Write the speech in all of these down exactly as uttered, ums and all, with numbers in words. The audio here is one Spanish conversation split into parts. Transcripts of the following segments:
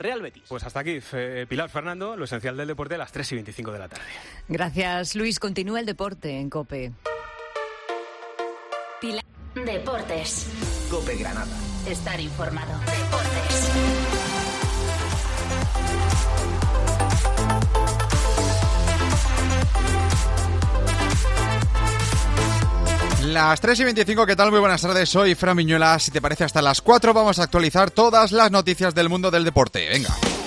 Real Betis. Pues hasta aquí, eh, Pilar, Fernando, lo esencial del deporte a las tres y veinticinco de la tarde. Gracias, Luis. Continúa el deporte en COPE. Pilar. Deportes. COPE Granada. Estar informado. Deportes. Las tres y veinticinco, ¿qué tal? Muy buenas tardes, soy Fran Viñuela. Si te parece, hasta las cuatro vamos a actualizar todas las noticias del mundo del deporte. Venga.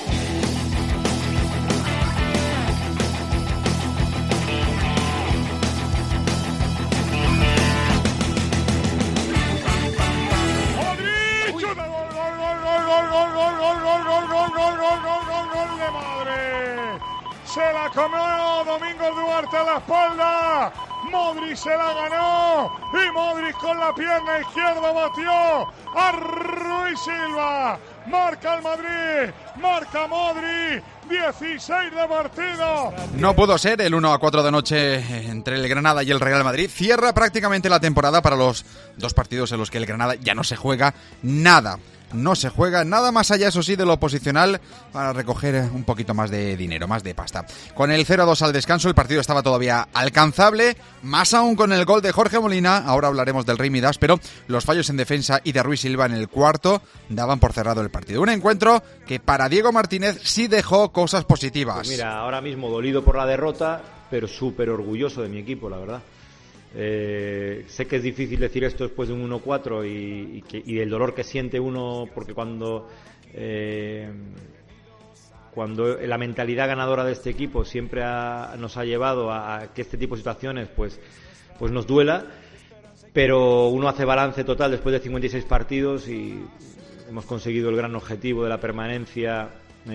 Se la comió Domingo Duarte a la espalda. Modric se la ganó y Modric con la pierna izquierda batió a Rui Silva. Marca el Madrid, marca Modric, dieciséis de partido. No pudo ser el uno a cuatro de noche entre el Granada y el Real Madrid. Cierra prácticamente la temporada para los dos partidos en los que el Granada ya no se juega nada. No se juega nada más allá, eso sí, de lo posicional para recoger un poquito más de dinero, más de pasta. Con el cero a dos al descanso, el partido estaba todavía alcanzable, más aún con el gol de Jorge Molina. Ahora hablaremos del Rey Midas, pero los fallos en defensa y de Rui Silva en el cuarto daban por cerrado el partido. Un encuentro que para Diego Martínez sí dejó cosas positivas. Pues mira, ahora mismo dolido por la derrota, pero súper orgulloso de mi equipo, la verdad. Eh, sé que es difícil decir esto después de un uno cuatro y, y, que, y el dolor que siente uno, porque cuando eh, cuando la mentalidad ganadora de este equipo siempre ha, nos ha llevado a, a que este tipo de situaciones pues, pues nos duela, pero uno hace balance total después de cincuenta y seis partidos y hemos conseguido el gran objetivo de la permanencia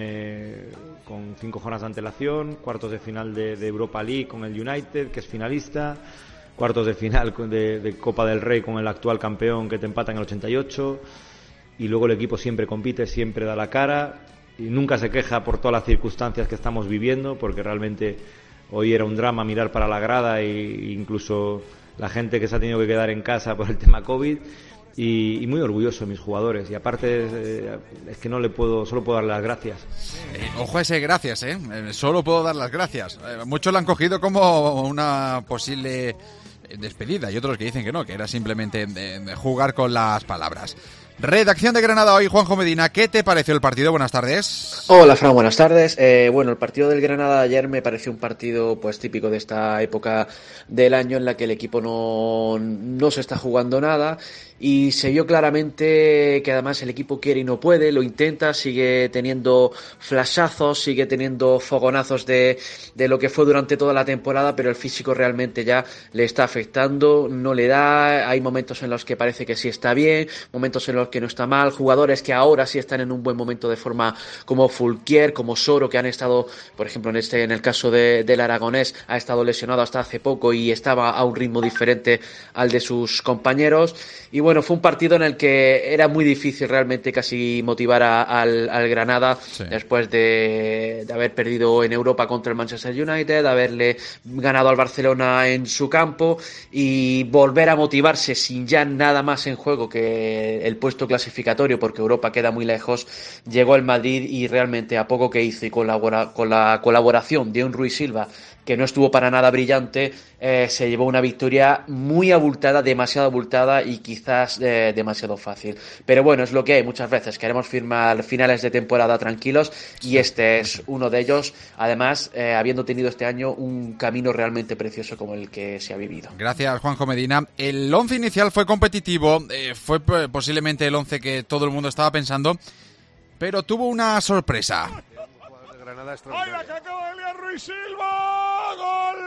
eh, con cinco jornadas de antelación, cuartos de final de, de Europa League con el United, que es finalista, cuartos de final de, de Copa del Rey con el actual campeón que te empata en el ochenta y ocho, y luego el equipo siempre compite, siempre da la cara y nunca se queja por todas las circunstancias que estamos viviendo, porque realmente hoy era un drama mirar para la grada e incluso la gente que se ha tenido que quedar en casa por el tema COVID, y, y muy orgulloso de mis jugadores, y aparte eh, es que no le puedo, solo puedo darle las gracias. Eh, ojo a ese gracias, ¿eh? eh solo puedo dar las gracias. Eh, muchos lo han cogido como una posible despedida y otros que dicen que no, que era simplemente de, de jugar con las palabras. Redacción de Granada hoy, Juanjo Medina, ¿qué te pareció el partido? Buenas tardes. Hola, Fran, buenas tardes. Eh, bueno, el partido del Granada de ayer me pareció un partido pues típico de esta época del año en la que el equipo no, no se está jugando nada y se vio claramente que además el equipo quiere y no puede, lo intenta, sigue teniendo flashazos, sigue teniendo fogonazos de, de lo que fue durante toda la temporada, pero el físico realmente ya le está afectando, no le da, hay momentos en los que parece que sí está bien, momentos en los que no está mal, jugadores que ahora sí están en un buen momento de forma como Fulquier, como Soro, que han estado, por ejemplo, en este en el caso de, del aragonés, ha estado lesionado hasta hace poco y estaba a un ritmo diferente al de sus compañeros. Y bueno, fue un partido en el que era muy difícil realmente casi motivar a, al, al Granada, sí, después de, de haber perdido en Europa contra el Manchester United, de haberle ganado al Barcelona en su campo y volver a motivarse sin ya nada más en juego que el puesto clasificatorio, porque Europa queda muy lejos. Llegó el Madrid y realmente a poco que hizo y con la, con la colaboración de un Rui Silva que no estuvo para nada brillante, eh, se llevó una victoria muy abultada, demasiado abultada y quizás eh, demasiado fácil. Pero bueno, es lo que hay muchas veces. Queremos firmar finales de temporada tranquilos y este es uno de ellos. Además, eh, habiendo tenido este año un camino realmente precioso como el que se ha vivido. Gracias, Juanjo Medina. El once inicial fue competitivo, eh, fue posiblemente el once que todo el mundo estaba pensando, pero tuvo una sorpresa. ¡Ay, la que acaba de liar Rui Silva! ¡Gol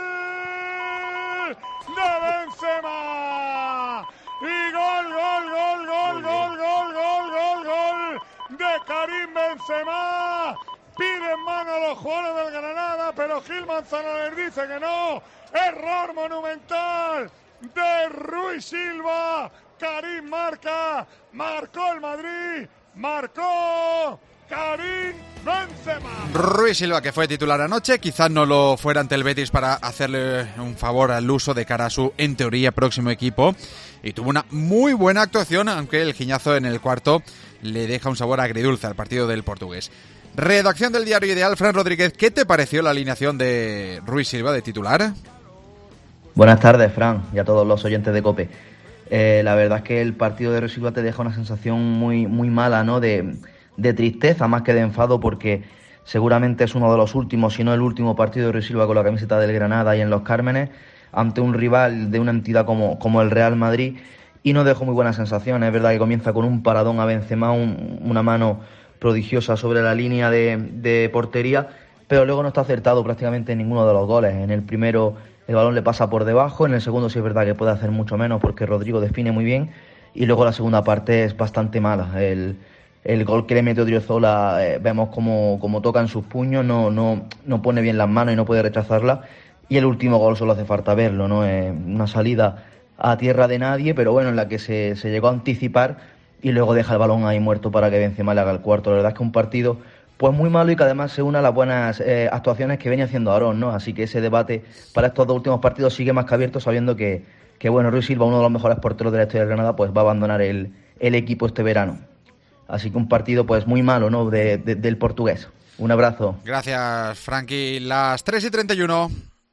de Benzema! Y gol, gol, gol, gol, gol, gol, gol, gol, gol de Karim Benzema. Piden mano a los jugadores del Granada, pero Gil Manzano les dice que no. Error monumental de Rui Silva. Karim marca, marcó el Madrid, marcó Karim Benzema. Rui Silva, que fue titular anoche, quizás no lo fuera ante el Betis para hacerle un favor al Luso de cara a su, en teoría, próximo equipo. Y tuvo una muy buena actuación, aunque el giñazo en el cuarto le deja un sabor agridulce al partido del portugués. Redacción del Diario Ideal, Fran Rodríguez, ¿qué te pareció la alineación de Rui Silva de titular? Buenas tardes, Fran, y a todos los oyentes de COPE. Eh, la verdad es que el partido de Rui Silva te deja una sensación muy, muy mala, ¿no? De, de tristeza más que de enfado, porque seguramente es uno de los últimos, si no el último partido de Rui Silva con la camiseta del Granada y en Los Cármenes, ante un rival de una entidad como, como el Real Madrid, y no dejó muy buenas sensaciones. Es verdad que comienza con un paradón a Benzema, un, una mano prodigiosa sobre la línea de, de portería, pero luego no está acertado prácticamente en ninguno de los goles. En el primero el balón le pasa por debajo, en el segundo sí es verdad que puede hacer mucho menos porque Rodrigo define muy bien, y luego la segunda parte es bastante mala. El, el gol que le mete Odriozola, eh, vemos como, como toca en sus puños, no, no, no pone bien las manos y no puede rechazarla, y el último gol solo hace falta verlo, ¿no? Eh, una salida a tierra de nadie, pero bueno, en la que se, se llegó a anticipar y luego deja el balón ahí muerto para que Benzema le haga el cuarto. La verdad es que un partido pues muy malo, y que además se une a las buenas eh, actuaciones que venía haciendo Aarón, ¿no? Así que ese debate para estos dos últimos partidos sigue más que abierto, sabiendo que, que bueno, Rui Silva, uno de los mejores porteros de la historia del Granada, pues va a abandonar el, el equipo este verano. Así que un partido pues muy malo, ¿no? De, de, del portugués. Un abrazo. Gracias, Frankie. Las tres y treinta y uno.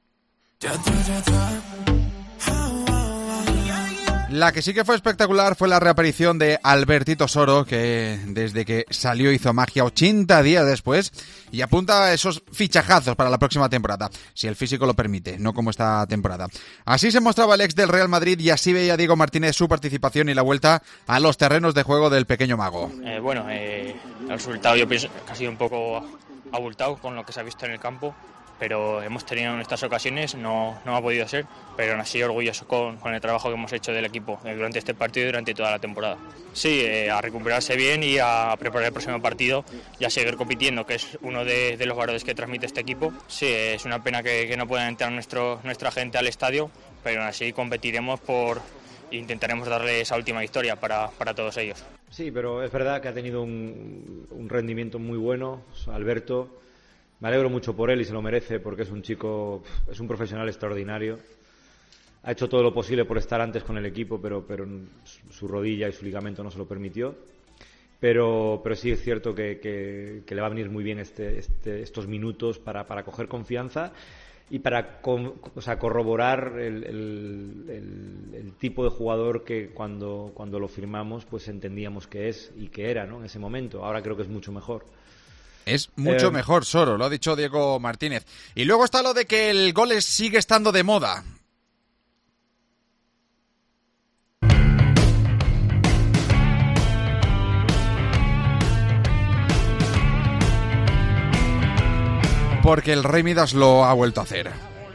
La que sí que fue espectacular fue la reaparición de Albertito Soro, que desde que salió hizo magia ochenta días después y apunta a esos fichajazos para la próxima temporada, si el físico lo permite, no como esta temporada. Así se mostraba el ex del Real Madrid y así veía Diego Martínez su participación y la vuelta a los terrenos de juego del pequeño mago. Eh, bueno, eh, el resultado yo pienso que ha sido un poco abultado con lo que se ha visto en el campo, pero hemos tenido en estas ocasiones, no, no ha podido ser, pero aún así orgulloso con, con el trabajo que hemos hecho del equipo eh, durante este partido y durante toda la temporada. Sí, eh, a recuperarse bien y a preparar el próximo partido y a seguir compitiendo, que es uno de, de los valores que transmite este equipo. Sí, eh, es una pena que, que no puedan entrar nuestro, nuestra gente al estadio, pero aún así competiremos por intentaremos darle esa última victoria para, para todos ellos. Sí, pero es verdad que ha tenido un, un rendimiento muy bueno, Alberto. Me alegro mucho por él y se lo merece, porque es un chico, es un profesional extraordinario. Ha hecho todo lo posible por estar antes con el equipo, pero, pero su rodilla y su ligamento no se lo permitió. Pero, pero sí es cierto que, que, que le va a venir muy bien este, este, estos minutos para, para coger confianza y para con, o sea, corroborar el, el, el, el tipo de jugador que cuando, cuando lo firmamos pues entendíamos que es y que era, ¿no? En ese momento. Ahora creo que es mucho mejor. Es mucho eh... mejor Soro, lo ha dicho Diego Martínez. Y luego está lo de que el gol sigue estando de moda. Porque el Rey Midas lo ha vuelto a hacer.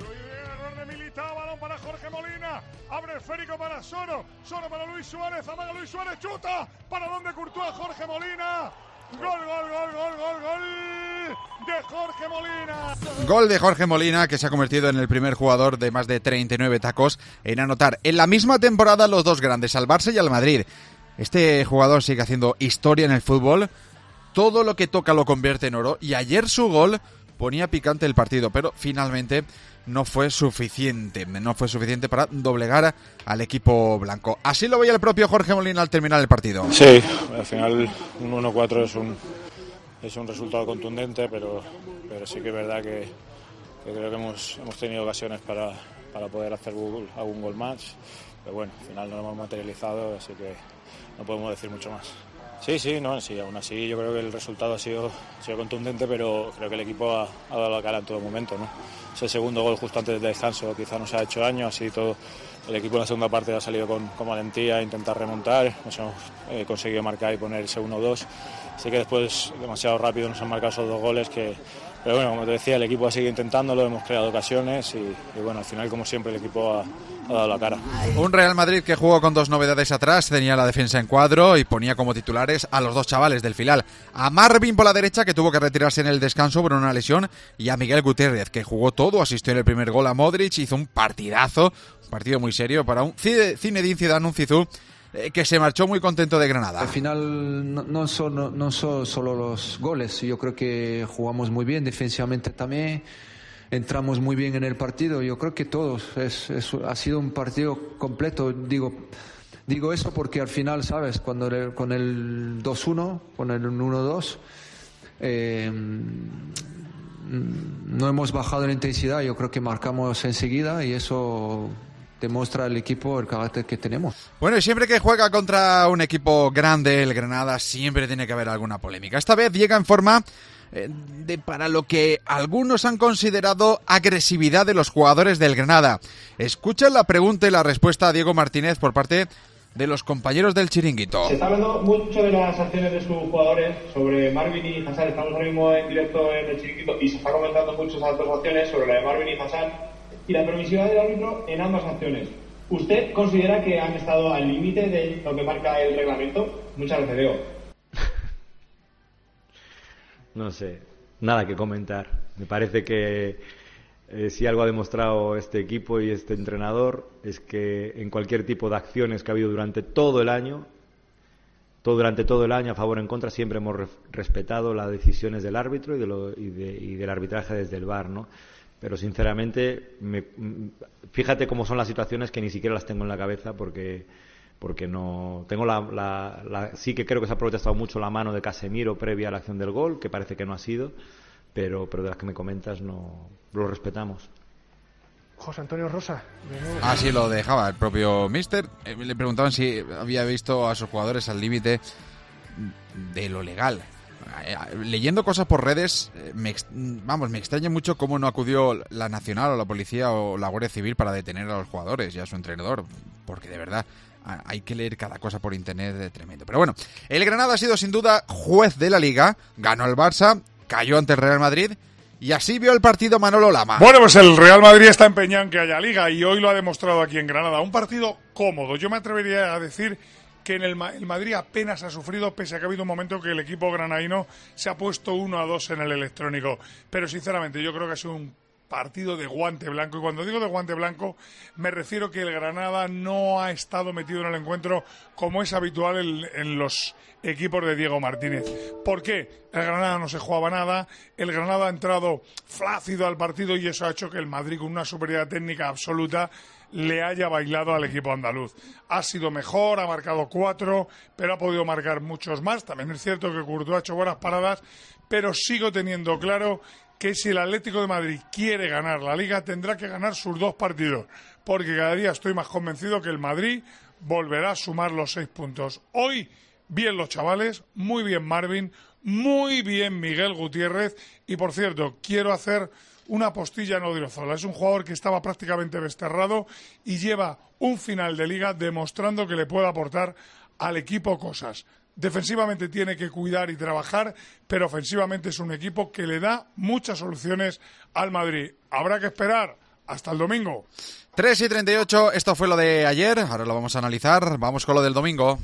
Balón para Jorge Molina. Abre el esférico para Soro. Soro para Luis Suárez. Amaga Luis Suárez. Chuta. Para donde Courtois. Jorge Molina. Gol, gol, gol, gol, gol, gol de Jorge Molina. Gol de Jorge Molina, que se ha convertido en el primer jugador de más de treinta y nueve tacos en anotar en la misma temporada los dos grandes, al Barça y al Madrid. Este jugador sigue haciendo historia en el fútbol. Todo lo que toca lo convierte en oro. Y ayer su gol ponía picante el partido, pero finalmente no fue suficiente, no fue suficiente para doblegar al equipo blanco. Así lo veía el propio Jorge Molina al terminar el partido. Sí, al final un uno cuatro es un es un resultado contundente, pero pero sí que es verdad que, que creo que hemos hemos tenido ocasiones para, para poder hacer gol, algún gol más, pero bueno, al final no lo hemos materializado, así que no podemos decir mucho más. Sí, sí, no, sí, aún así yo creo que el resultado ha sido, ha sido contundente, pero creo que el equipo ha, ha dado la cara en todo momento, ¿no? Ese segundo gol justo antes del descanso quizá nos ha hecho daño, así todo el equipo en la segunda parte ha salido con, con valentía a intentar remontar, nos hemos eh, conseguido marcar y poner ese uno dos, así que después demasiado rápido nos han marcado esos dos goles que... Pero bueno, como te decía, el equipo ha seguido intentándolo, hemos creado ocasiones y, y bueno, al final, como siempre, el equipo ha, ha dado la cara. Un Real Madrid que jugó con dos novedades atrás, tenía la defensa en cuadro y ponía como titulares a los dos chavales del filial. A Marvin por la derecha, que tuvo que retirarse en el descanso por una lesión, y a Miguel Gutiérrez, que jugó todo, asistió en el primer gol a Modric, hizo un partidazo, un partido muy serio para un Zinedine Zidane, un Zizou, que se marchó muy contento de Granada. Al final no, no, son, no, no son solo los goles, yo creo que jugamos muy bien defensivamente también, entramos muy bien en el partido, yo creo que todos, es, es, ha sido un partido completo, digo, digo eso porque al final, sabes, cuando el, con el dos uno, con el uno dos, Eh, no hemos bajado la intensidad, yo creo que marcamos enseguida y eso demuestra al equipo el carácter que tenemos. Bueno, y siempre que juega contra un equipo grande, el Granada, siempre tiene que haber alguna polémica. Esta vez llega en forma eh, de para lo que algunos han considerado agresividad de los jugadores del Granada. Escuchen la pregunta y la respuesta a Diego Martínez por parte de los compañeros del Chiringuito. Se está hablando mucho de las acciones de sus jugadores sobre Marvin y Hassan. Estamos ahora mismo en directo en el Chiringuito y se está comentando mucho esas dos acciones sobre la de Marvin y Hassan y la permisividad del árbitro en ambas acciones. ¿Usted considera que han estado al límite de lo que marca el reglamento? Muchas gracias, Leo. No sé, nada que comentar. Me parece que Eh, si algo ha demostrado este equipo y este entrenador es que en cualquier tipo de acciones que ha habido durante todo el año, todo durante todo el año, a favor o en contra, siempre hemos re- respetado las decisiones del árbitro y, de lo, y, de, y del arbitraje desde el V A R, ¿no? Pero sinceramente, me, fíjate cómo son las situaciones que ni siquiera las tengo en la cabeza porque porque no tengo la, la, la sí que creo que se ha protestado mucho la mano de Casemiro previa a la acción del gol, que parece que no ha sido. Pero, pero de las que me comentas no lo respetamos. José Antonio Rosa. Así lo dejaba el propio míster. Eh, le preguntaban si había visto a sus jugadores al límite de lo legal. Eh, leyendo cosas por redes, eh, me ex- vamos, me extraña mucho cómo no acudió la Nacional o la Policía o la Guardia Civil para detener a los jugadores y a su entrenador, porque de verdad hay que leer cada cosa por internet de tremendo. Pero bueno, el Granada ha sido sin duda juez de la Liga, ganó el Barça, cayó ante el Real Madrid y así vio el partido Manolo Lama. Bueno, pues el Real Madrid está empeñado en que haya Liga y hoy lo ha demostrado aquí en Granada. Un partido cómodo. Yo me atrevería a decir que en el, el Madrid apenas ha sufrido, pese a que ha habido un momento que el equipo granadino se ha puesto uno a dos en el electrónico. Pero sinceramente yo creo que ha sido un partido de guante blanco, y cuando digo de guante blanco me refiero que el Granada no ha estado metido en el encuentro como es habitual en, en los equipos de Diego Martínez. ¿Por qué? El Granada no se jugaba nada, el Granada ha entrado flácido al partido y eso ha hecho que el Madrid, con una superioridad técnica absoluta, le haya bailado al equipo andaluz. Ha sido mejor, ha marcado cuatro, pero ha podido marcar muchos más. También es cierto que Courtois ha hecho buenas paradas, pero sigo teniendo claro que si el Atlético de Madrid quiere ganar la Liga tendrá que ganar sus dos partidos, porque cada día estoy más convencido que el Madrid volverá a sumar los seis puntos. Hoy, bien los chavales, muy bien Marvin, muy bien Miguel Gutiérrez, y por cierto, quiero hacer una postilla en Odriozola. Es un jugador que estaba prácticamente desterrado y lleva un final de Liga demostrando que le puede aportar al equipo cosas. Defensivamente tiene que cuidar y trabajar, pero ofensivamente es un equipo que le da muchas soluciones al Madrid. Habrá que esperar hasta el domingo. tres y treinta y ocho, esto fue lo de ayer, ahora lo vamos a analizar, vamos con lo del domingo.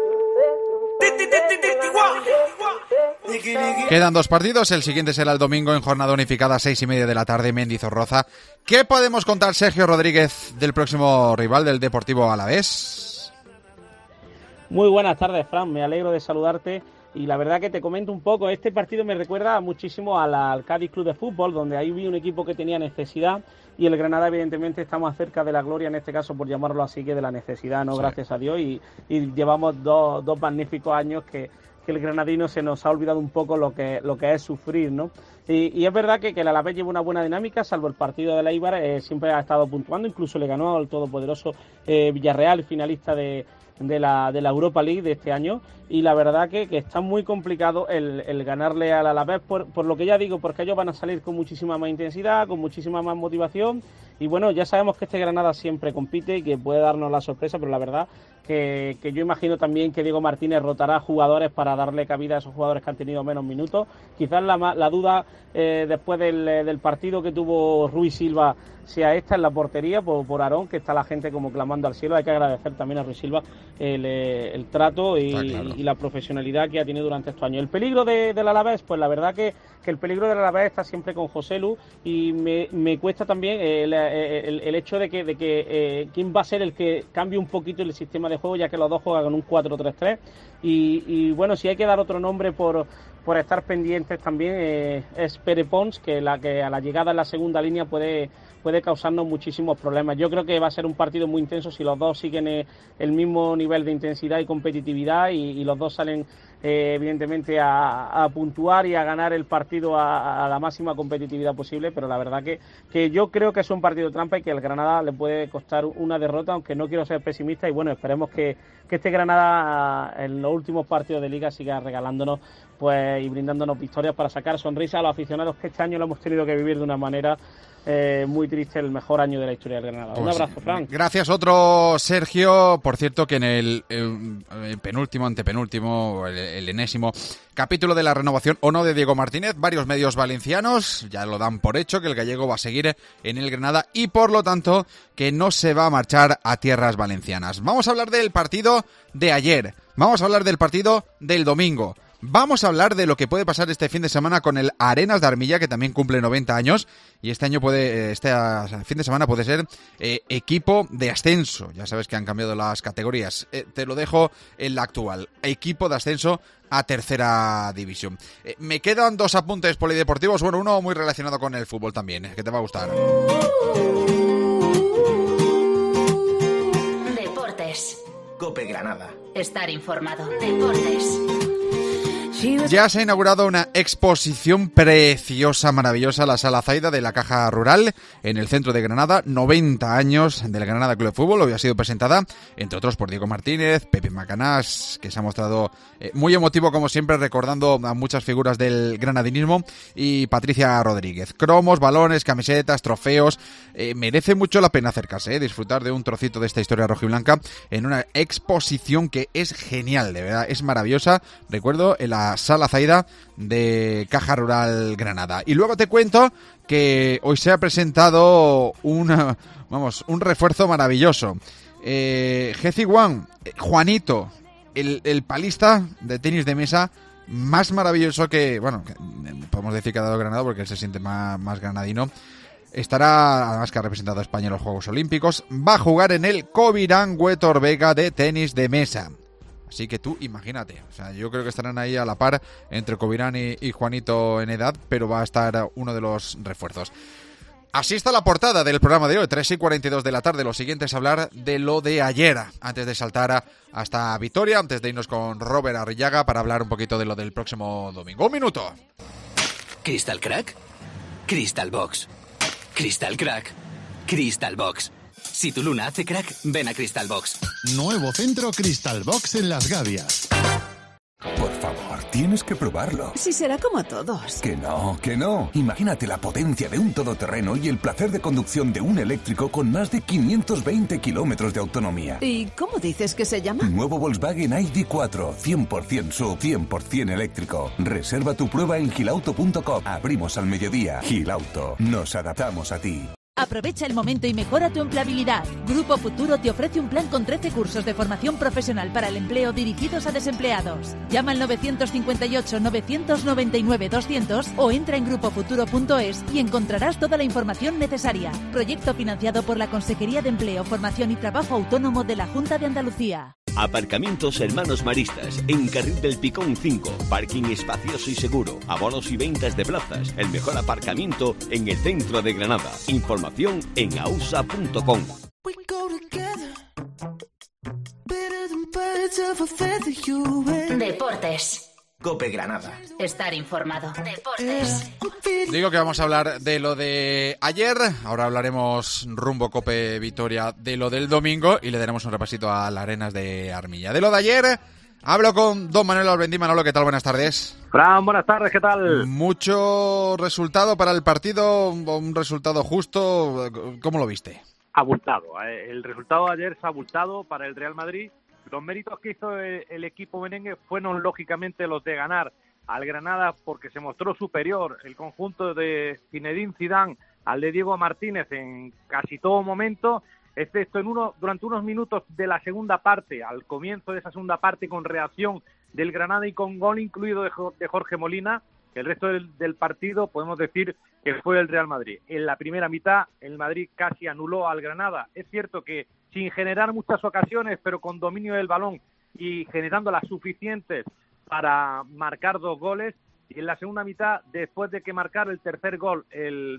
Quedan dos partidos, el siguiente será el domingo en jornada unificada a seis y media de la tarde, Mendizorroza. ¿Qué podemos contar, Sergio Rodríguez, del próximo rival del Deportivo Alavés? Muy buenas tardes, Fran, me alegro de saludarte y la verdad que te comento un poco, este partido me recuerda muchísimo al, al Cádiz Club de Fútbol, donde ahí vi un equipo que tenía necesidad y el Granada evidentemente está más cerca de la gloria, en este caso por llamarlo así, que de la necesidad, no, sí. Gracias a Dios, y, y llevamos dos, dos magníficos años que, que el granadino se nos ha olvidado un poco lo que, lo que es sufrir, ¿no? Y, y es verdad que, que el Alavés lleva una buena dinámica, salvo el partido de Eibar, eh, siempre ha estado puntuando, incluso le ganó al todopoderoso eh, Villarreal, finalista de de la de la Europa League de este año, y la verdad que, que está muy complicado el, el ganarle al Alavés por, por lo que ya digo, porque ellos van a salir con muchísima más intensidad, con muchísima más motivación, y bueno, ya sabemos que este Granada siempre compite y que puede darnos la sorpresa, pero la verdad que, que yo imagino también que Diego Martínez rotará jugadores para darle cabida a esos jugadores que han tenido menos minutos. Quizás la, la duda eh, después del, del partido que tuvo Rui Silva sea esta en la portería por, por Aarón, que está la gente como clamando al cielo. Hay que agradecer también a Rui Silva el, el trato y, ah, claro. y la profesionalidad que ha tenido durante estos años. El peligro de, del Alavés, pues la verdad que, que el peligro del Alavés está siempre con Joselu, y me, me cuesta también el, el, el hecho de que, de que eh, quién va a ser el que cambie un poquito el sistema de juego, ya que los dos juegan con un cuatro tres tres, y, y bueno, si hay que dar otro nombre por por estar pendientes también eh, es Pere Pons, que la que a la llegada en la segunda línea puede puede causarnos muchísimos problemas. Yo creo que va a ser un partido muy intenso si los dos siguen eh, el mismo nivel de intensidad y competitividad, y, y los dos salen eh, evidentemente a, a puntuar y a ganar el partido a, a la máxima competitividad posible, pero la verdad que, que yo creo que es un partido trampa y que el Granada le puede costar una derrota, aunque no quiero ser pesimista, y bueno, esperemos que, que este Granada en los últimos partidos de Liga siga regalándonos pues y brindándonos victorias para sacar sonrisas a los aficionados, que este año lo hemos tenido que vivir de una manera Eh, muy triste, el mejor año de la historia del Granada. Pues un abrazo, Fran. Gracias, otro Sergio. Por cierto, que en el, el, el penúltimo, antepenúltimo, el, el enésimo capítulo de la renovación o no de Diego Martínez, varios medios valencianos ya lo dan por hecho que el gallego va a seguir en el Granada y por lo tanto que no se va a marchar a tierras valencianas. Vamos a hablar del partido de ayer, vamos a hablar del partido del domingo. Vamos a hablar de lo que puede pasar este fin de semana con el Arenas de Armilla, que también cumple noventa años, y este año puede, este fin de semana puede ser eh, equipo de ascenso. Ya sabes que han cambiado las categorías. Eh, te lo dejo en la actual. Equipo de ascenso a tercera división. Eh, me quedan dos apuntes polideportivos, bueno, uno muy relacionado con el fútbol también, eh, que te va a gustar. Deportes. COPE Granada. Estar informado. Deportes. Ya se ha inaugurado una exposición preciosa, maravillosa, la Sala Zaida de la Caja Rural en el centro de Granada. noventa años del Granada Club de Fútbol. Hoy ha sido presentada, entre otros, por Diego Martínez, Pepe Macanás, que se ha mostrado eh, muy emotivo, como siempre, recordando a muchas figuras del granadinismo, y Patricia Rodríguez. Cromos, balones, camisetas, trofeos. Eh, merece mucho la pena acercarse, eh, disfrutar de un trocito de esta historia rojiblanca en una exposición que es genial, de verdad, es maravillosa. Recuerdo en la Sala Zaida de Caja Rural Granada. Y luego te cuento que hoy se ha presentado un, vamos, un refuerzo maravilloso. Eh, G C uno, Juanito, el, el palista de tenis de mesa más maravilloso que, bueno, que podemos decir que ha dado Granada porque él se siente más, más granadino. Estará, además que ha representado a España en los Juegos Olímpicos, va a jugar en el Covirán Huetor Vega de tenis de mesa. Así que tú imagínate, o sea, yo creo que estarán ahí a la par entre Covirán y, y Juanito en edad, pero va a estar uno de los refuerzos. Así está la portada del programa de hoy, tres y cuarenta y dos de la tarde. Lo siguiente es hablar de lo de ayer, antes de saltar hasta Vitoria, antes de irnos con Robert Arrillaga para hablar un poquito de lo del próximo domingo. ¡Un minuto! ¿Crystal Crack? Crystal Box. Crystal Crack. Crystal Box. Si tu luna hace crack, ven a Crystal Box. Nuevo centro Crystal Box en Las Gavias. Por favor, tienes que probarlo. Si será como todos. Que no, que no. Imagínate la potencia de un todoterreno y el placer de conducción de un eléctrico con más de quinientos veinte kilómetros de autonomía. ¿Y cómo dices que se llama? Nuevo Volkswagen I D cuatro, cien por ciento sub, cien por ciento eléctrico. Reserva tu prueba en gilauto punto com. Abrimos al mediodía. Gilauto, nos adaptamos a ti. Aprovecha el momento y mejora tu empleabilidad. Grupo Futuro te ofrece un plan con trece cursos de formación profesional para el empleo dirigidos a desempleados. Llama al nueve cinco ocho, nueve nueve nueve, doscientos o entra en grupo futuro punto es y encontrarás toda la información necesaria. Proyecto financiado por la Consejería de Empleo, Formación y Trabajo Autónomo de la Junta de Andalucía. Aparcamientos Hermanos Maristas, en Carril del Picón cinco, parking espacioso y seguro, abonos y ventas de plazas, el mejor aparcamiento en el centro de Granada. Información en ausa punto com. Deportes. COPE Granada. Estar informado. Deportes. Digo que vamos a hablar de lo de ayer, ahora hablaremos rumbo COPE Vitoria de lo del domingo y le daremos un repasito a las Arenas de Armilla. De lo de ayer, hablo con don Manuel Albendí. Manolo, ¿qué tal? Buenas tardes. Fran, buenas tardes, ¿qué tal? Mucho resultado para el partido, un resultado justo, ¿cómo lo viste? Abultado, eh. el resultado de ayer es abultado para el Real Madrid. Los méritos que hizo el, el equipo merengue fueron lógicamente los de ganar al Granada porque se mostró superior el conjunto de Zinedine Zidane al de Diego Martínez en casi todo momento, excepto en uno durante unos minutos de la segunda parte, al comienzo de esa segunda parte con reacción del Granada y con gol incluido de, de Jorge Molina. El resto del, del partido podemos decir que fue el Real Madrid. En la primera mitad el Madrid casi anuló al Granada. Es cierto que sin generar muchas ocasiones, pero con dominio del balón y generando las suficientes para marcar dos goles. Y en la segunda mitad, después de que marcara el tercer gol el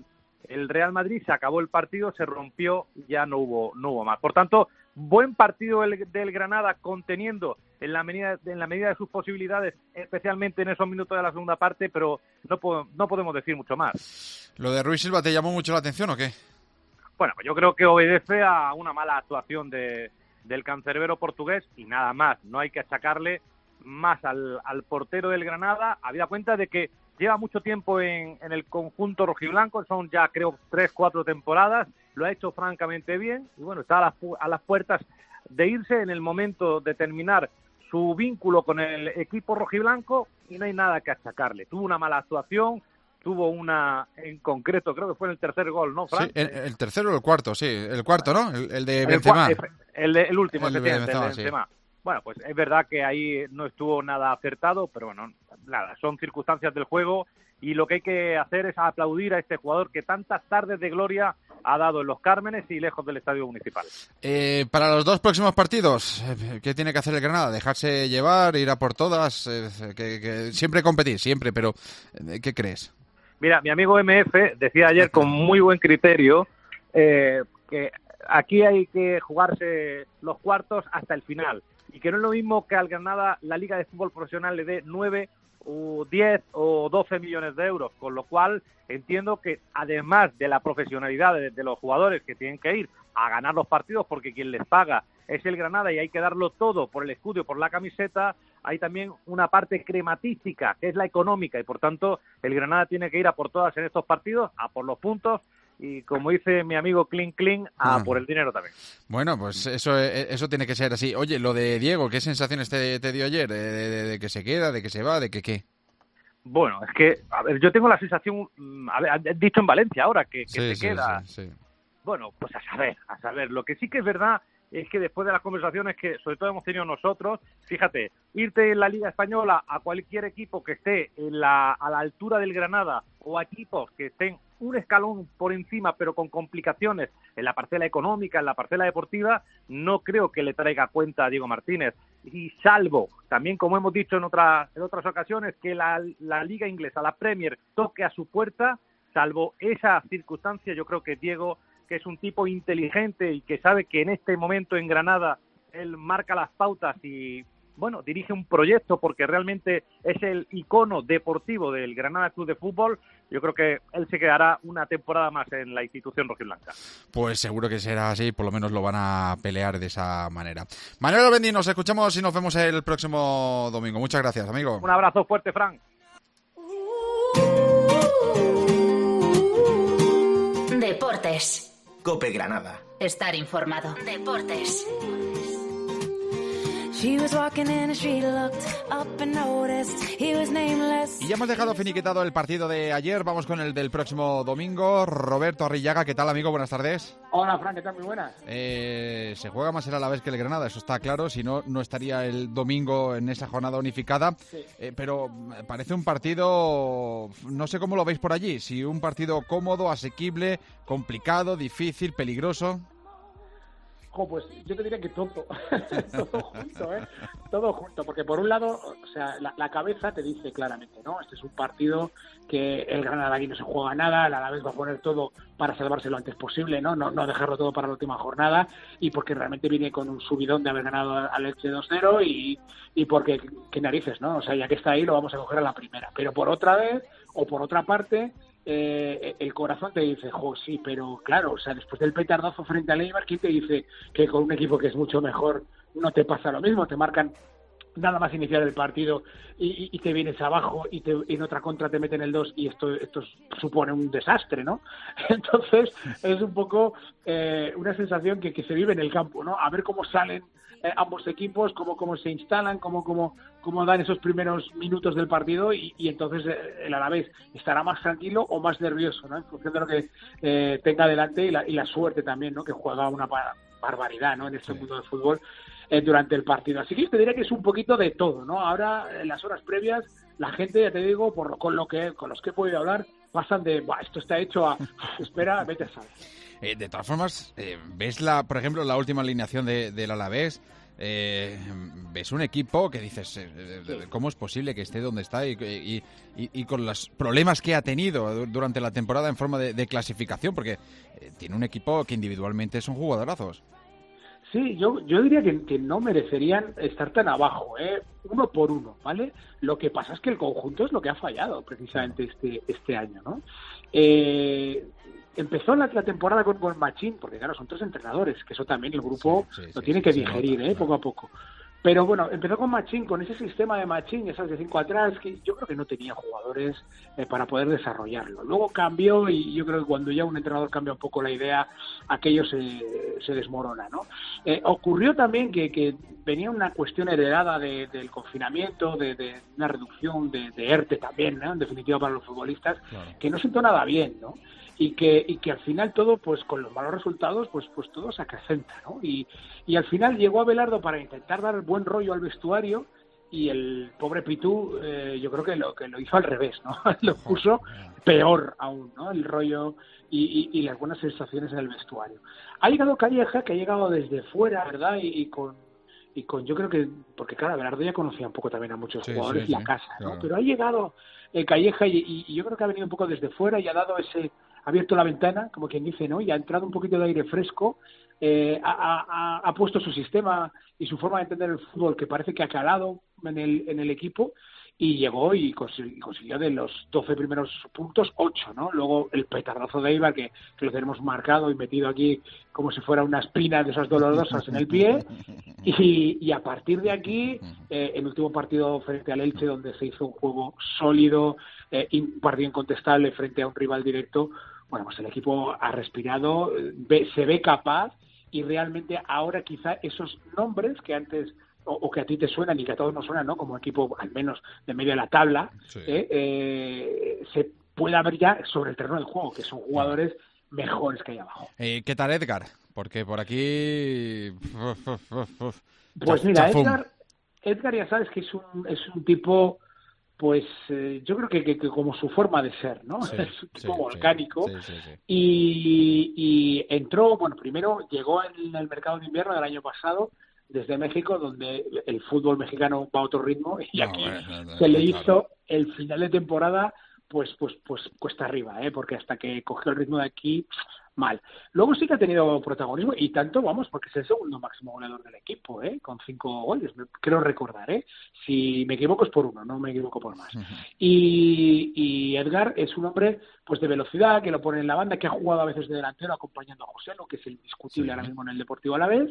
el Real Madrid, se acabó el partido, se rompió, ya no hubo, no hubo más. Por tanto, buen partido del, del Granada, conteniendo en la medida en la medida de sus posibilidades, especialmente en esos minutos de la segunda parte, pero no, po- no podemos decir mucho más. ¿Lo de Ruiz Silva te llamó mucho la atención o qué? Bueno, yo creo que obedece a una mala actuación de, del cancerbero portugués y nada más. No hay que achacarle más al, al portero del Granada, habida cuenta de que lleva mucho tiempo en, en el conjunto rojiblanco, son ya creo tres, cuatro temporadas, lo ha hecho francamente bien y bueno, está a las, a las puertas de irse en el momento de terminar su vínculo con el equipo rojiblanco y no hay nada que achacarle. Tuvo una mala actuación, tuvo una en concreto, creo que fue en el tercer gol, ¿no, Fran? Sí, el, el tercero o el cuarto, sí, el cuarto, ¿no? El, el de el, Benzema. El, el, de, el último, el de efectivamente, Benzema, el de Benzema. Sí. Bueno, pues es verdad que ahí no estuvo nada acertado, pero bueno, nada, son circunstancias del juego y lo que hay que hacer es aplaudir a este jugador que tantas tardes de gloria ha dado en los Cármenes y lejos del Estadio Municipal. Eh, para los dos próximos partidos, ¿qué tiene que hacer el Granada? ¿Dejarse llevar, ir a por todas? Eh, que, que siempre competir, siempre, pero ¿qué crees? Mira, mi amigo M F decía ayer con muy buen criterio eh, que aquí hay que jugarse los cuartos hasta el final y que no es lo mismo que al Granada la Liga de Fútbol Profesional le dé nueve o diez o doce millones de euros, con lo cual entiendo que además de la profesionalidad de, de los jugadores que tienen que ir a ganar los partidos porque quien les paga es el Granada y hay que darlo todo por el escudo, por la camiseta, hay también una parte crematística que es la económica y por tanto el Granada tiene que ir a por todas en estos partidos, a por los puntos y como dice mi amigo Clean Clean, a ah. por el dinero también. Bueno, pues eso eso tiene que ser así. Oye, lo de Diego, ¿qué sensaciones te, te dio ayer? ¿De, de, de que se queda, de que se va, de que qué? Bueno, es que, a ver, yo tengo la sensación, a ver, has dicho en Valencia ahora que, que sí, se sí, queda. Sí, sí. Bueno, pues a saber, a saber. Lo que sí que es verdad es que después de las conversaciones que sobre todo hemos tenido nosotros, fíjate, irte en la Liga Española a cualquier equipo que esté en la, a la altura del Granada o a equipos que estén un escalón por encima pero con complicaciones en la parcela económica, en la parcela deportiva, no creo que le traiga cuenta a Diego Martínez. Y salvo, también como hemos dicho en otras, en otras ocasiones, que la, la Liga Inglesa, la Premier, toque a su puerta, salvo esa circunstancia, yo creo que Diego, que es un tipo inteligente y que sabe que en este momento en Granada él marca las pautas y, bueno, dirige un proyecto porque realmente es el icono deportivo del Granada Club de Fútbol, yo creo que él se quedará una temporada más en la institución rojiblanca. Pues seguro que será así, por lo menos lo van a pelear de esa manera. Manuel Albendi, nos escuchamos y nos vemos el próximo domingo. Muchas gracias, amigo. Un abrazo fuerte, Fran. Deportes. COPE Granada. Estar informado. Deportes. Y ya hemos dejado finiquitado el partido de ayer, vamos con el del próximo domingo. Roberto Arrillaga, ¿qué tal, amigo? Buenas tardes. Hola, Fran, ¿qué tal? Muy buenas. Eh, se juega más el Alavés que el Granada, eso está claro, si no, no estaría el domingo en esa jornada unificada. Sí. Eh, pero parece un partido, no sé cómo lo veis por allí, si un partido cómodo, asequible, complicado, difícil, peligroso. Jo, pues yo te diría que todo, todo junto, ¿eh? Todo junto, porque por un lado, o sea, la, la cabeza te dice claramente, ¿no? Este es un partido que el Granada aquí no se juega nada, el Alavés va a poner todo para salvarse lo antes posible, ¿no? No, no dejarlo todo para la última jornada y porque realmente viene con un subidón de haber ganado al Elche dos cero y, y porque, qué narices, ¿no? O sea, ya que está ahí lo vamos a coger a la primera. Pero por otra vez, o por otra parte... Eh, el corazón te dice, jo, sí, pero claro, o sea, después del petardazo frente al Eibar, ¿quién te dice que con un equipo que es mucho mejor no te pasa lo mismo? Te marcan nada más iniciar el partido y, y, y te vienes abajo y, te, y en otra contra te meten el dos y esto esto supone un desastre, ¿no? Entonces es un poco eh, una sensación que, que se vive en el campo, ¿no? A ver cómo salen eh, ambos equipos, cómo, cómo se instalan, cómo, cómo, cómo dan esos primeros minutos del partido y, y entonces eh, el Alavés estará más tranquilo o más nervioso, ¿no? En función de lo que eh, tenga delante y la, y la suerte también, ¿no? Que juega una barbaridad, ¿no? En este sí. mundo del fútbol eh, durante el partido. Así que te diría que es un poquito de todo, ¿no? Ahora, en las horas previas, la gente, ya te digo, por con lo que con los que he podido hablar, pasan de, bah, esto está hecho a, espera, vete a saber. Eh, de todas formas, eh, ves, la, por ejemplo, la última alineación de, del Alavés, eh, ves un equipo que dices, eh, ¿cómo es posible que esté donde está? Y, y, y, y con los problemas que ha tenido durante la temporada en forma de, de clasificación, porque eh, tiene un equipo que individualmente son jugadorazos. Sí, yo, yo diría que, que no merecerían estar tan abajo, ¿eh? Uno por uno, ¿vale? Lo que pasa es que el conjunto es lo que ha fallado precisamente este, este año, ¿no? Eh, empezó la, la temporada con, con Machín, porque claro, son tres entrenadores, que eso también el grupo sí, sí, lo sí, tiene sí, que sí, digerir, sí, ¿eh? Poco a poco. Pero bueno, empezó con Machín, con ese sistema de Machín, esas de cinco atrás, que yo creo que no tenía jugadores eh, para poder desarrollarlo. Luego cambió y yo creo que cuando ya un entrenador cambia un poco la idea, aquello se, se desmorona, ¿no? Eh, ocurrió también que, que venía una cuestión heredada de, del confinamiento, de, de una reducción de, de ERTE también, ¿no? En definitiva para los futbolistas, claro, que no sentó nada bien, ¿no? Y que, y que al final todo, pues con los malos resultados, pues pues todo se acrecenta, ¿no? Y, y al final llegó Abelardo para intentar dar buen rollo al vestuario y el pobre Pitú, eh, yo creo que lo que lo hizo al revés, ¿no? Lo puso peor aún, ¿no? El rollo y, y, y las buenas sensaciones en el vestuario. Ha llegado Calleja, que ha llegado desde fuera, ¿verdad? Y, y con y con yo creo que, porque claro, Abelardo ya conocía un poco también a muchos sí, jugadores y sí, la sí, casa, ¿no? Claro. Pero ha llegado el Calleja y, y, y yo creo que ha venido un poco desde fuera y ha dado ese... ha abierto la ventana, como quien dice, ¿no? Y ha entrado un poquito de aire fresco, eh, ha, ha, ha puesto su sistema y su forma de entender el fútbol, que parece que ha calado en el, en el equipo, y llegó y consiguió, consiguió de los doce primeros puntos, ocho, ¿no? Luego el petardazo de Eibar, que, que lo tenemos marcado y metido aquí como si fuera una espina de esas dolorosas en el pie, y, y a partir de aquí, eh, el último partido frente al Elche, donde se hizo un juego sólido, eh, un partido incontestable frente a un rival directo, bueno, pues el equipo ha respirado, ve, se ve capaz, y realmente ahora quizá esos nombres que antes o, o que a ti te suenan y que a todos nos suenan, ¿no? Como equipo al menos de medio de la tabla, sí. eh, eh, se pueda ver ya sobre el terreno del juego, que son jugadores mejores que hay abajo. Eh, ¿Qué tal Edgar? Porque por aquí... Uf, uf, uf, uf. Pues mira, Edgar, Edgar ya sabes que es un, es un tipo... Pues eh, yo creo que, que, que como su forma de ser, ¿no? Sí, es un tipo sí, volcánico. Sí, sí, sí, sí. Y, y entró, bueno, primero llegó en el mercado de invierno del año pasado desde México, donde el fútbol mexicano va a otro ritmo, y no, aquí no, no, se le hizo claro. El final de temporada pues pues pues cuesta arriba, ¿eh? Porque hasta que cogió el ritmo de aquí, mal. Luego sí que ha tenido protagonismo, y tanto, vamos, porque es el segundo máximo goleador del equipo, ¿eh? Con cinco goles, creo recordar, ¿eh? Si me equivoco es por uno, no me equivoco por más. Uh-huh. Y, y Edgar es un hombre pues de velocidad, que lo pone en la banda, que ha jugado a veces de delantero acompañando a Joselo, que es el indiscutible sí. ahora mismo en el Deportivo Alavés,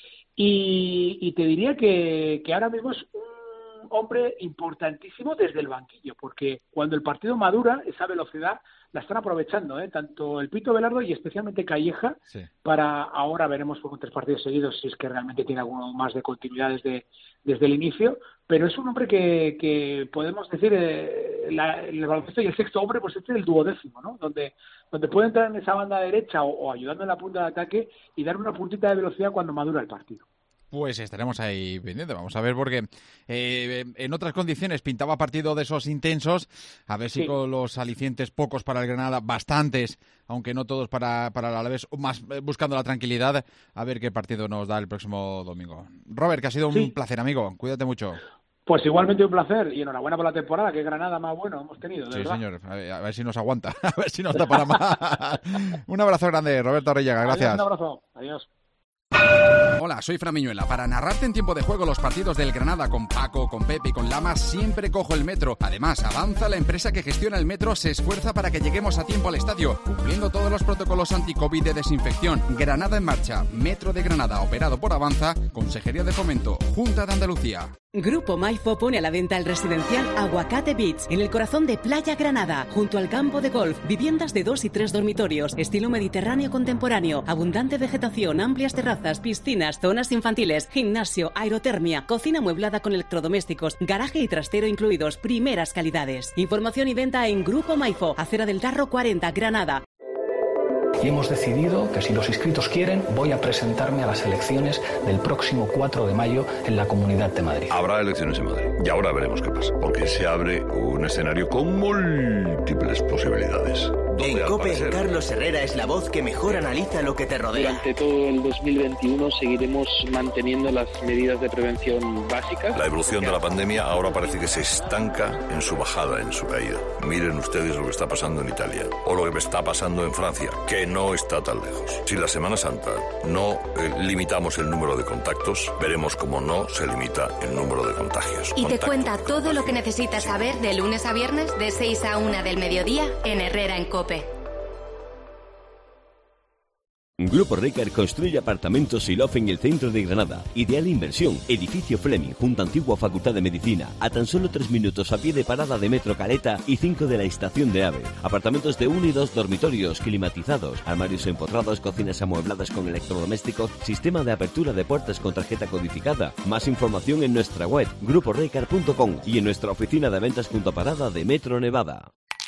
y, y te diría que, que ahora mismo es un hombre importantísimo desde el banquillo, porque cuando el partido madura, esa velocidad la están aprovechando, ¿eh? Tanto el Pito Abelardo y especialmente Calleja, sí. para ahora veremos con tres partidos seguidos si es que realmente tiene alguno más de continuidad desde, desde el inicio, pero es un hombre que, que podemos decir, eh, la, el baloncesto y el sexto hombre, pues este es el duodécimo, ¿no? Donde, donde puede entrar en esa banda derecha o, o ayudando en la punta de ataque y dar una puntita de velocidad cuando madura el partido. Pues estaremos ahí pendientes, vamos a ver, porque eh, en otras condiciones pintaba partido de esos intensos, a ver si sí. con los alicientes pocos para el Granada, bastantes, aunque no todos para, para el Alavés, más buscando la tranquilidad, a ver qué partido nos da el próximo domingo. Robert, que ha sido un sí. placer, amigo, cuídate mucho. Pues igualmente un placer, y enhorabuena por la temporada, que Granada más bueno hemos tenido, de sí, verdad. Señor, a ver, a ver si nos aguanta, a ver si nos da para más. Un abrazo grande, Roberto Arrillaga, gracias. Adiós, un abrazo, adiós. Hola, soy Fran Miñuela. Para narrarte en tiempo de juego los partidos del Granada con Paco, con Pepe y con Lama, siempre cojo el metro. Además, Avanza, la empresa que gestiona el metro, se esfuerza para que lleguemos a tiempo al estadio, cumpliendo todos los protocolos anti-COVID de desinfección. Granada en marcha. Metro de Granada, operado por Avanza, Consejería de Fomento, Junta de Andalucía. Grupo Maifo pone a la venta el residencial Aguacate Beach, en el corazón de Playa Granada, junto al campo de golf. Viviendas de dos y tres dormitorios, estilo mediterráneo contemporáneo, abundante vegetación, amplias terrazas, piscinas, zonas infantiles, gimnasio, aerotermia, cocina amueblada con electrodomésticos, garaje y trastero incluidos, primeras calidades. Información y venta en Grupo Maifo, Acera del Darro cuarenta, Granada. Y hemos decidido que si los inscritos quieren, voy a presentarme a las elecciones del próximo cuatro de mayo en la Comunidad de Madrid. Habrá elecciones en Madrid y ahora veremos qué pasa, porque se abre un escenario con múltiples posibilidades. En COPE, Carlos Herrera es la voz que mejor analiza lo que te rodea. Durante todo el dos mil veintiuno seguiremos manteniendo las medidas de prevención básicas. La evolución de la pandemia ahora parece que se estanca en su bajada, en su caída. Miren ustedes lo que está pasando en Italia o lo que está pasando en Francia, que no está tan lejos. Si la Semana Santa no eh, limitamos el número de contactos, veremos cómo no se limita el número de contagios. Y te Contacto. cuenta todo lo que necesitas saber de lunes a viernes de seis a una del mediodía en Herrera en COPE. Grupo Ricard construye apartamentos y loft en el centro de Granada. Ideal inversión. Edificio Fleming, junto a antigua Facultad de Medicina. A tan solo tres minutos a pie de parada de Metro Caleta y cinco de la estación de AVE. Apartamentos de uno y dos dormitorios, climatizados, armarios empotrados, cocinas amuebladas con electrodomésticos, sistema de apertura de puertas con tarjeta codificada. Más información en nuestra web, grupo ricard punto com, y en nuestra oficina de ventas junto a parada de Metro Nevada.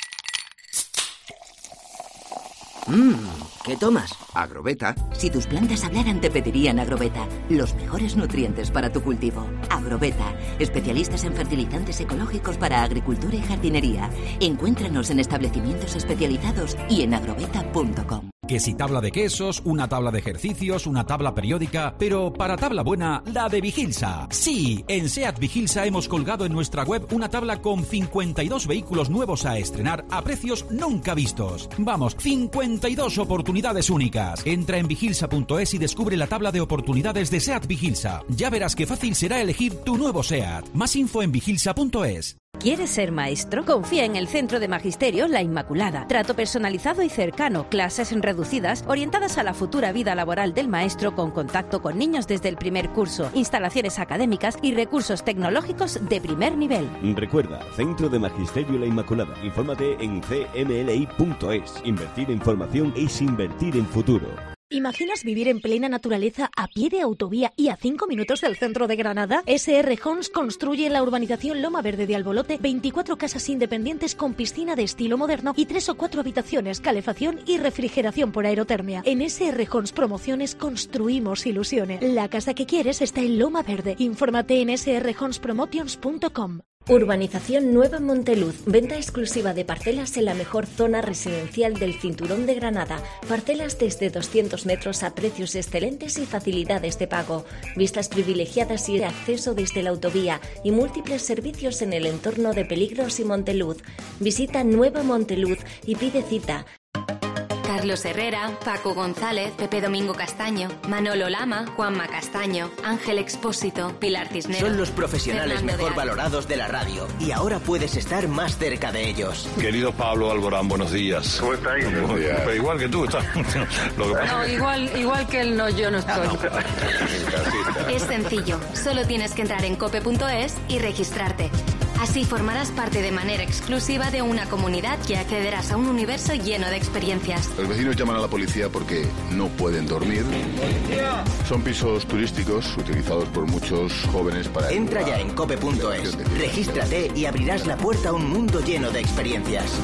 Mmm, ¿qué tomas? Agrobeta. Si tus plantas hablaran te pedirían Agrobeta, los mejores nutrientes para tu cultivo. Agrobeta, especialistas en fertilizantes ecológicos para agricultura y jardinería. Encuéntranos en establecimientos especializados y en agrobeta punto com. Que si tabla de quesos, una tabla de ejercicios, una tabla periódica, pero para tabla buena, la de Vigilsa. Sí, en SEAT Vigilsa hemos colgado en nuestra web una tabla con cincuenta y dos vehículos nuevos a estrenar a precios nunca vistos. Vamos, cincuenta y dos oportunidades únicas. Entra en vigilsa punto es y descubre la tabla de oportunidades de SEAT Vigilsa. Ya verás qué fácil será elegir tu nuevo SEAT. Más info en vigilsa punto es. ¿Quieres ser maestro? Confía en el Centro de Magisterio La Inmaculada. Trato personalizado y cercano, clases reducidas orientadas a la futura vida laboral del maestro con contacto con niños desde el primer curso, instalaciones académicas y recursos tecnológicos de primer nivel. Recuerda, Centro de Magisterio La Inmaculada. Infórmate en c m l i punto es. Invertir en formación es invertir en futuro. ¿Imaginas vivir en plena naturaleza a pie de autovía y a cinco minutos del centro de Granada? S R Homes construye en la urbanización Loma Verde de Albolote veinticuatro casas independientes con piscina de estilo moderno y tres o cuatro habitaciones, calefacción y refrigeración por aerotermia. En S R Homes Promociones construimos ilusiones. La casa que quieres está en Loma Verde. Infórmate en s r homes promotions punto com. Urbanización Nueva Monteluz. Venta exclusiva de parcelas en la mejor zona residencial del Cinturón de Granada. Parcelas desde doscientos metros a precios excelentes y facilidades de pago. Vistas privilegiadas y acceso desde la autovía y múltiples servicios en el entorno de Peligros y Monteluz. Visita Nueva Monteluz y pide cita. Carlos Herrera, Paco González, Pepe Domingo Castaño, Manolo Lama, Juanma Castaño, Ángel Expósito, Pilar Cisneros. Son los profesionales Fernando mejor de valorados de la radio y ahora puedes estar más cerca de ellos. Querido Pablo Alborán, buenos días. ¿Cómo estáis? Muy bien. Pero igual que tú estás. Lo que pasa No, es que- igual, igual que él no, yo no estoy. Es sencillo, solo tienes que entrar en cope punto es y registrarte. Así formarás parte de manera exclusiva de una comunidad y accederás a un universo lleno de experiencias. Los vecinos llaman a la policía porque no pueden dormir. Son pisos turísticos utilizados por muchos jóvenes para... Entra ya en cope punto es, regístrate y abrirás la puerta a un mundo lleno de experiencias.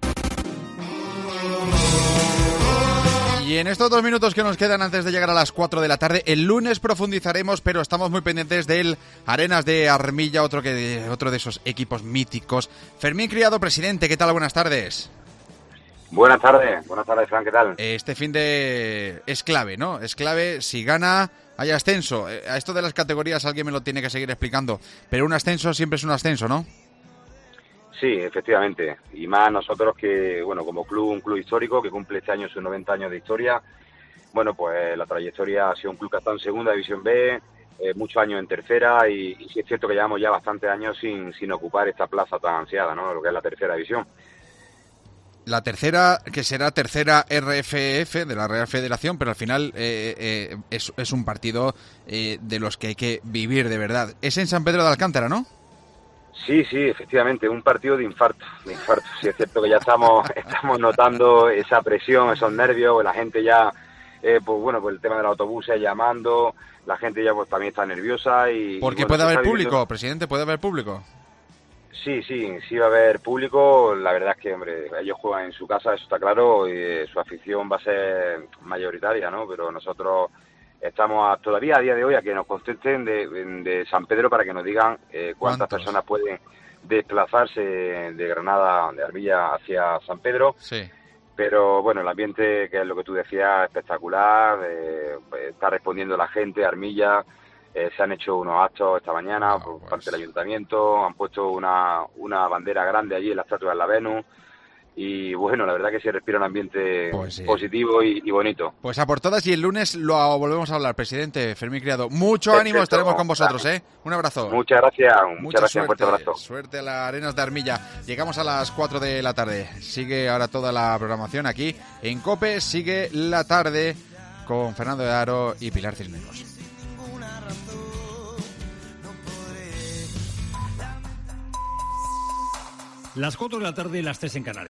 Y en estos dos minutos que nos quedan antes de llegar a las cuatro de la tarde, el lunes profundizaremos, pero estamos muy pendientes del Arenas de Armilla, otro, que, otro de esos equipos míticos. Fermín Criado, presidente, ¿qué tal? Buenas tardes. Buenas tardes, buenas tardes, Fran, ¿qué tal? Este fin de... es clave, ¿no? Es clave, si gana, hay ascenso. A esto de las categorías alguien me lo tiene que seguir explicando, pero un ascenso siempre es un ascenso, ¿no? Sí, efectivamente, y más nosotros que, bueno, como club, un club histórico que cumple este año sus noventa años de historia, bueno, pues la trayectoria ha sido un club que ha estado en segunda división B, eh, muchos años en tercera, y, y sí es cierto que llevamos ya bastantes años sin, sin ocupar esta plaza tan ansiada, ¿no?, lo que es la tercera división. La tercera, que será tercera R F F de la Real Federación, pero al final eh, eh, es, es un partido eh, de los que hay que vivir de verdad. Es en San Pedro de Alcántara, ¿no? Sí, sí, efectivamente, un partido de infarto, de infarto. Sí es cierto que ya estamos estamos notando esa presión, esos nervios, la gente ya, eh, pues bueno, pues el tema del autobús llamando, la gente ya pues también está nerviosa y... Porque y bueno, puede se haber está público, viviendo... presidente, puede haber público. Sí, sí, sí va a haber público. La verdad es que, hombre, ellos juegan en su casa, eso está claro, y eh, su afición va a ser mayoritaria, ¿no? Pero nosotros estamos a, todavía a día de hoy a que nos contesten de, de San Pedro para que nos digan eh, cuántas ¿Cuántos? personas pueden desplazarse de Granada, de Armilla hacia San Pedro. Sí. Pero bueno, el ambiente, que es lo que tú decías, espectacular, eh, está respondiendo la gente, Armilla. Eh, se han hecho unos actos esta mañana Oh, por pues. parte del ayuntamiento, han puesto una, una bandera grande allí en la estatua de la Venus y bueno, la verdad que se respira un ambiente Pues sí. positivo y, y bonito. Pues a por todas y el lunes lo volvemos a hablar, presidente Fermín Criado. Mucho Perfecto. ánimo, estaremos con vosotros, ¿eh? Un abrazo. Muchas gracias, muchas Mucha gracias, fuerte suerte, abrazo. suerte a las Arenas de Armilla. Llegamos a las cuatro de la tarde. Sigue ahora toda la programación aquí en COPE. Sigue la tarde con Fernando de Aro y Pilar Cisneros. Las cuatro de la tarde, las tres en Canarias.